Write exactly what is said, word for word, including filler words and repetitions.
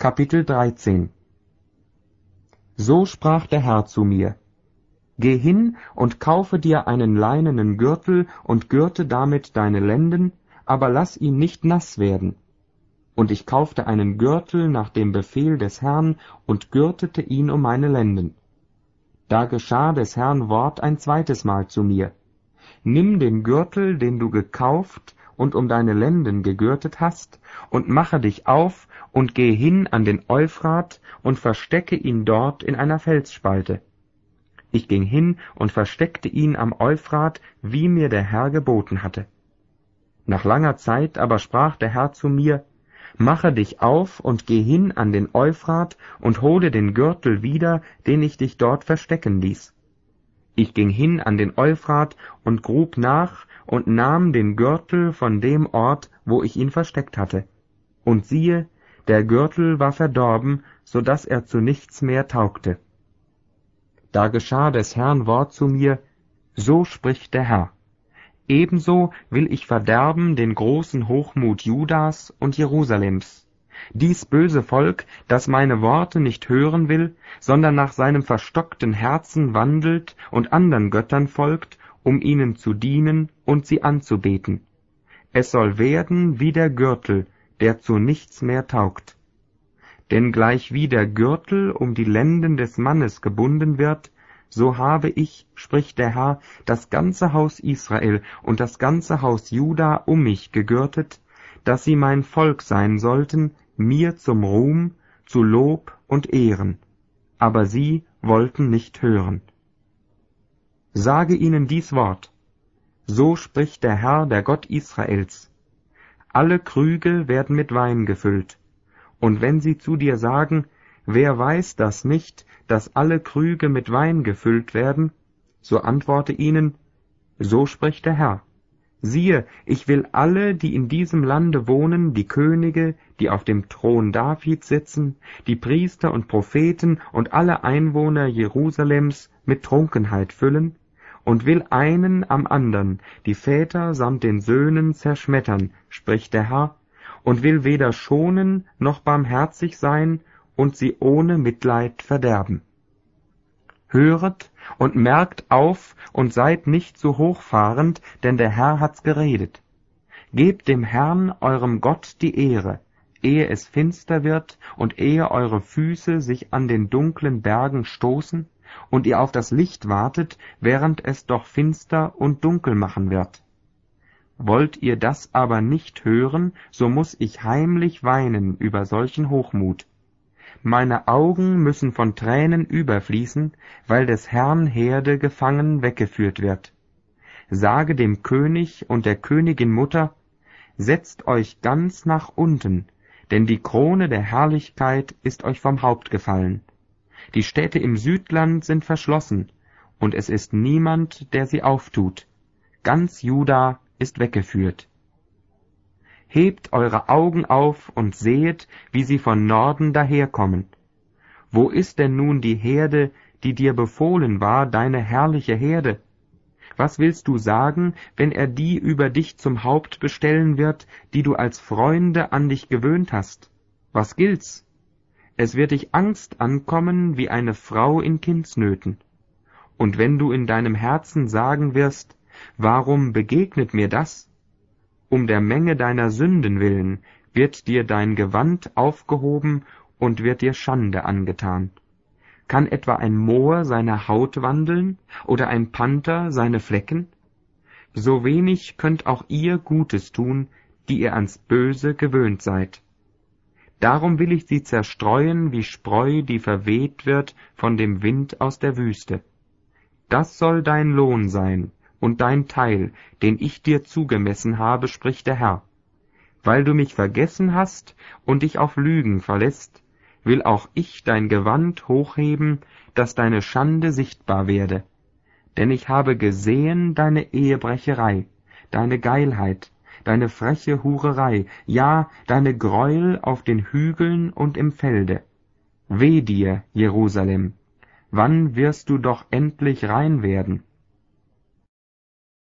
Kapitel dreizehn. So sprach der Herr zu mir: Geh hin und kaufe dir einen leinenen Gürtel und gürte damit deine Lenden, aber lass ihn nicht nass werden. Und ich kaufte einen Gürtel nach dem Befehl des Herrn und gürtete ihn um meine Lenden. Da geschah des Herrn Wort ein zweites Mal zu mir: Nimm den Gürtel, den du gekauft und um deine Lenden gegürtet hast, und mache dich auf und geh hin an den Euphrat und verstecke ihn dort in einer Felsspalte. Ich ging hin und versteckte ihn am Euphrat, wie mir der Herr geboten hatte. Nach langer Zeit aber sprach der Herr zu mir: Mache dich auf und geh hin an den Euphrat und hole den Gürtel wieder, den ich dich dort verstecken ließ. Ich ging hin an den Euphrat und grub nach und nahm den Gürtel von dem Ort, wo ich ihn versteckt hatte. Und siehe, der Gürtel war verdorben, so daß er zu nichts mehr taugte. Da geschah des Herrn Wort zu mir: So spricht der Herr: Ebenso will ich verderben den großen Hochmut Judas und Jerusalems, dies böse Volk, das meine Worte nicht hören will, sondern nach seinem verstockten Herzen wandelt und andern Göttern folgt, um ihnen zu dienen und sie anzubeten. Es soll werden wie der Gürtel, der zu nichts mehr taugt. Denn gleichwie der Gürtel um die Lenden des Mannes gebunden wird, so habe ich, spricht der Herr, das ganze Haus Israel und das ganze Haus Juda um mich gegürtet, dass sie mein Volk sein sollten, mir zum Ruhm, zu Lob und Ehren. Aber sie wollten nicht hören. Sage ihnen dies Wort: So spricht der Herr, der Gott Israels: Alle Krüge werden mit Wein gefüllt. Und wenn sie zu dir sagen: Wer weiß das nicht, dass alle Krüge mit Wein gefüllt werden? So antworte ihnen: So spricht der Herr: Siehe, ich will alle, die in diesem Lande wohnen, die Könige, die auf dem Thron Davids sitzen, die Priester und Propheten und alle Einwohner Jerusalems mit Trunkenheit füllen, und will einen am andern, die Väter samt den Söhnen zerschmettern, spricht der Herr, und will weder schonen noch barmherzig sein und sie ohne Mitleid verderben. Höret und merkt auf und seid nicht zu hochfahrend, denn der Herr hat's geredet. Gebt dem Herrn, eurem Gott, die Ehre, ehe es finster wird und ehe eure Füße sich an den dunklen Bergen stoßen und ihr auf das Licht wartet, während es doch finster und dunkel machen wird. Wollt ihr das aber nicht hören, so muß ich heimlich weinen über solchen Hochmut. Meine Augen müssen von Tränen überfließen, weil des Herrn Herde gefangen weggeführt wird. Sage dem König und der Königin Mutter: Setzt euch ganz nach unten, denn die Krone der Herrlichkeit ist euch vom Haupt gefallen. Die Städte im Südland sind verschlossen, und es ist niemand, der sie auftut. Ganz Juda ist weggeführt. Hebt eure Augen auf und sehet, wie sie von Norden daherkommen. Wo ist denn nun die Herde, die dir befohlen war, deine herrliche Herde? Was willst du sagen, wenn er die über dich zum Haupt bestellen wird, die du als Freunde an dich gewöhnt hast? Was gilt's? Es wird dich Angst ankommen wie eine Frau in Kindsnöten. Und wenn du in deinem Herzen sagen wirst: Warum begegnet mir das? Um der Menge deiner Sünden willen wird dir dein Gewand aufgehoben und wird dir Schande angetan. Kann etwa ein Mohr seine Haut wandeln oder ein Panther seine Flecken? So wenig könnt auch ihr Gutes tun, die ihr ans Böse gewöhnt seid. Darum will ich sie zerstreuen wie Spreu, die verweht wird von dem Wind aus der Wüste. Das soll dein Lohn sein und dein Teil, den ich dir zugemessen habe, spricht der Herr. Weil du mich vergessen hast und dich auf Lügen verlässt, will auch ich dein Gewand hochheben, dass deine Schande sichtbar werde. Denn ich habe gesehen deine Ehebrecherei, deine Geilheit, deine freche Hurerei, ja, deine Gräuel auf den Hügeln und im Felde. Weh dir, Jerusalem! Wann wirst du doch endlich rein werden?